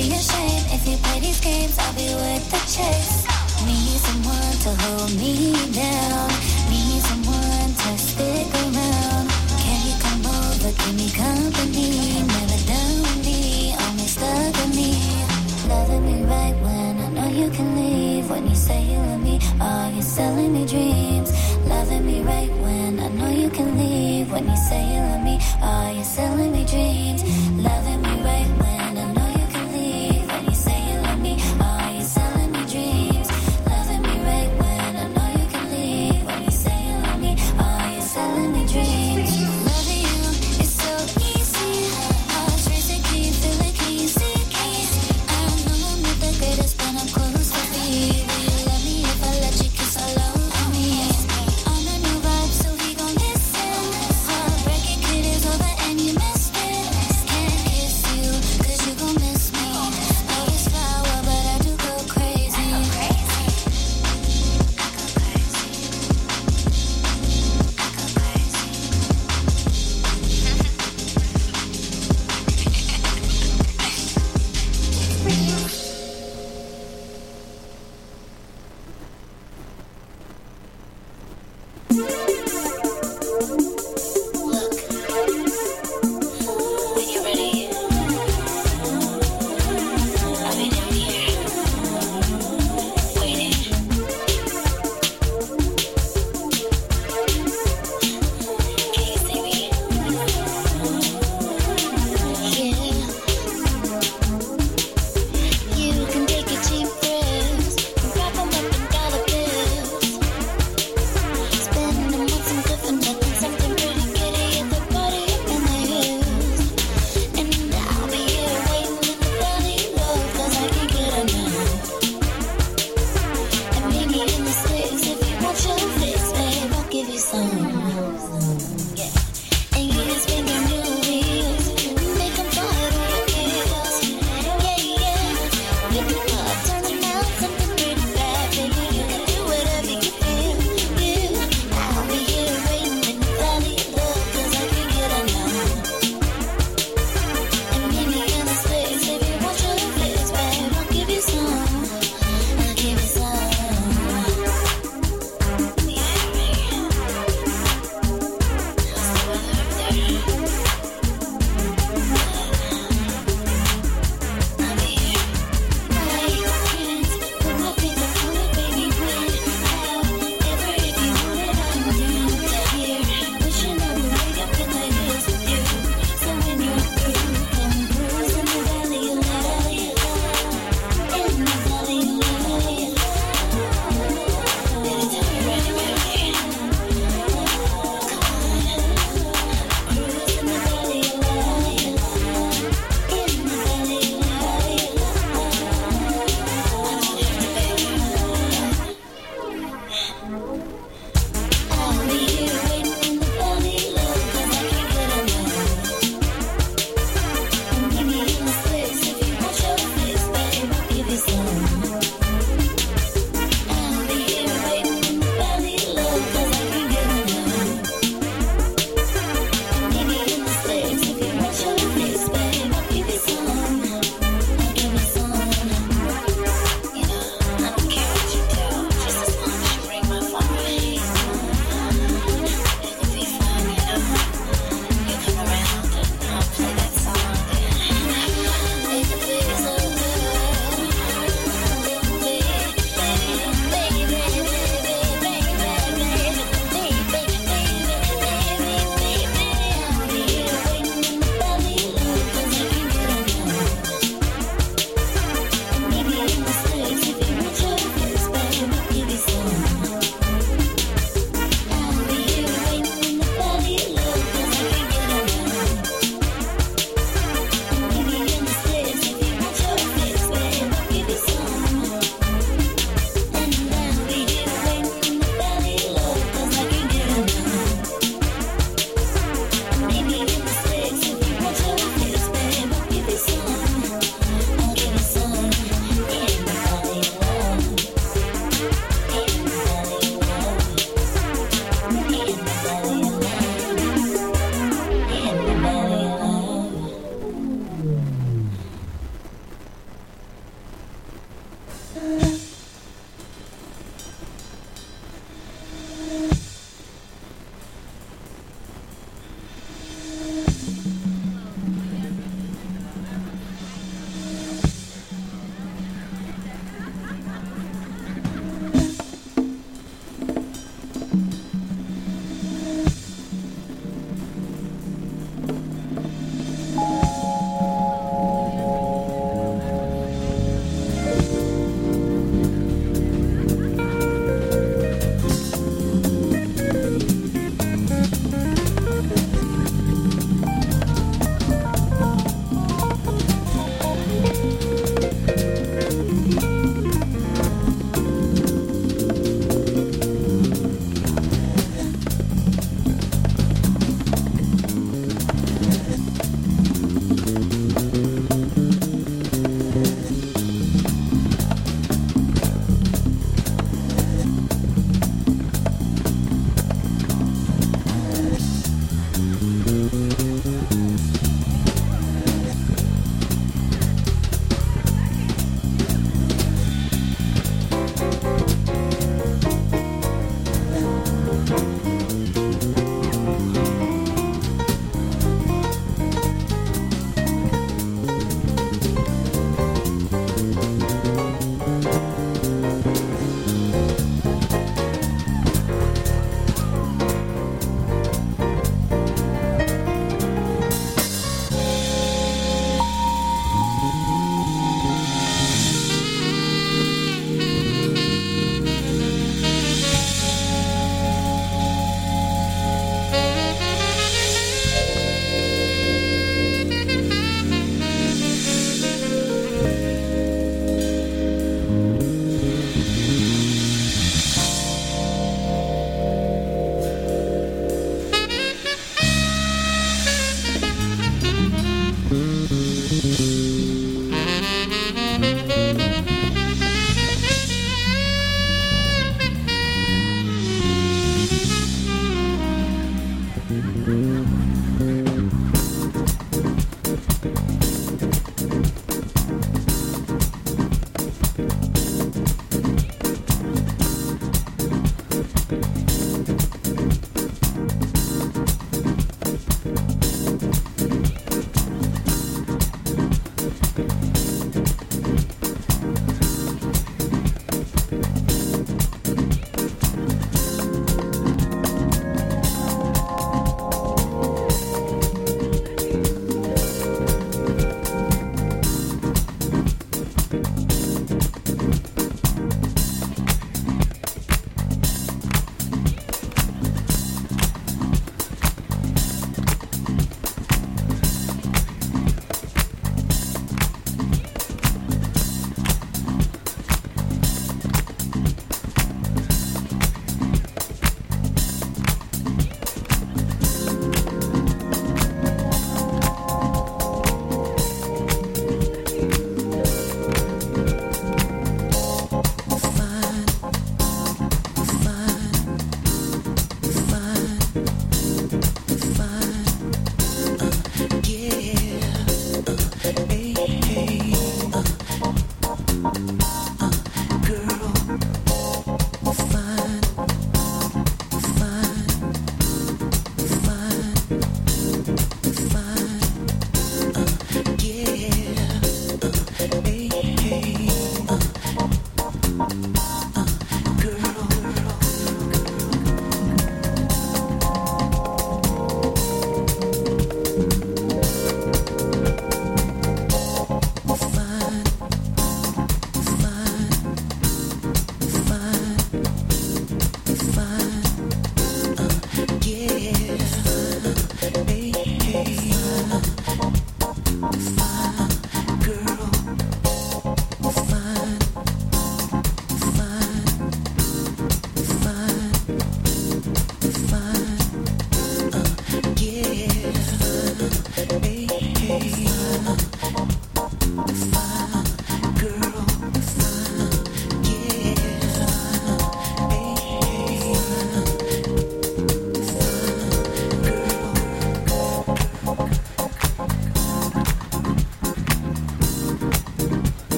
be ashamed if you play these games. I'll be worth the chase. Need someone to hold me down. Need someone to stick around. Can you come over, keep me company? Never done with me, only stuck with me. Loving me right when I know you can leave. When you say you love me, are you selling me dreams? Loving me right when I know you can leave. When you say you love me, are you selling me dreams? Loving me right when I know you can leave. When you say you love me, are you selling me dreams? Loving me right when I know you can leave. When you say you love me, are you selling me dreams? Loving you is so easy. Heart's racing, can you feel it? Can you see it? I know I'm not the greatest, but I'm close to be. Will you love me if I let you kiss all over me? On a new vibe, so he gon' listen. Heartbreaking kid is over and you missed it. Can't kiss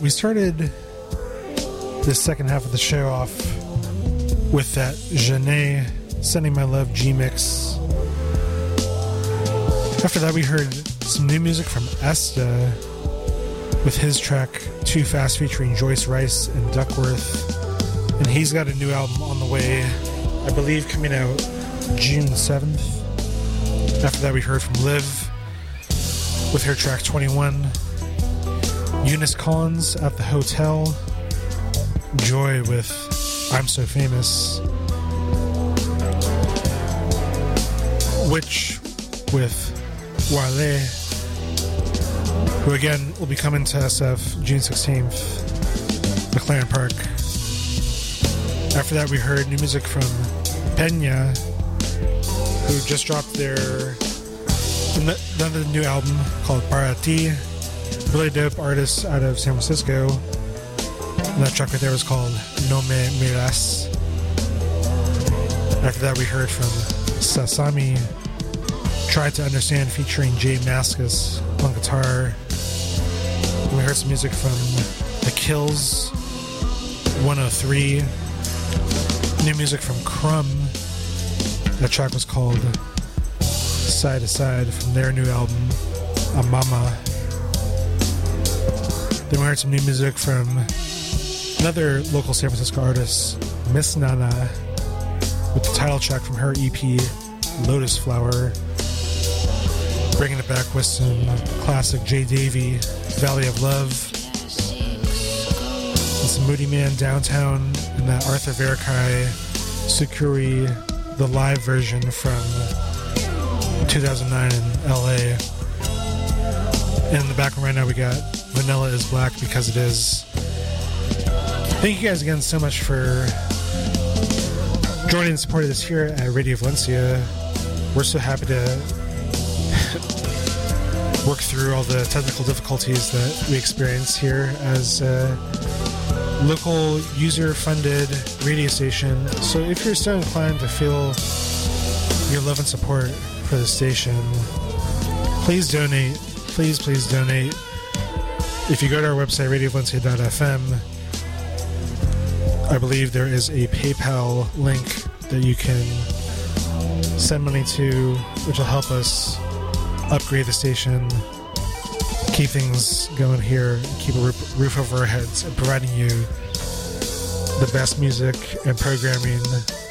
We started this second half of the show off with that Janae Sending My Love G-Mix. After that, we heard some new music from Esta with his track Too Fast featuring Joyce Rice and Duckworth. And he's got a new album on the way, I believe coming out June 7th. After that, we heard from Liv with her track 21. Eunice Collins at the Hotel. Joy with I'm So Famous. Witch with Wale, who again will be coming to SF June 16th, McLaren Park. After that, we heard new music from Pena, who just dropped their another new album called Para Ti. Really dope artist out of San Francisco. And that track right there was called No Me Miras. After that, we heard from Sasami, Try to Understand featuring Jay Mascis on guitar. And we heard some music from The Kills, 103. New music from Crumb. That track was called Side to Side from their new album, Amama. Then we heard some new music from another local San Francisco artist, Miss Nana, with the title track from her EP, Lotus Flower. Bringing it back with some classic Jay Davey, Valley of Love. And some Moody Man Downtown, and that Arthur Verkai Sukuri, the live version from 2009 in LA. And in the background right now we got Vanilla is Black Because It Is. Thank you guys again so much for joining and supporting us here at Radio Valencia. We're so happy to work through all the technical difficulties that we experience here as a local user-funded radio station. So if you're so inclined to feel your love and support for the station, please donate. Please donate. If you go to our website, radiovalencia.fm, I believe there is a PayPal link that you can send money to, which will help us upgrade the station, keep things going here, keep a roof over our heads, and providing you the best music and programming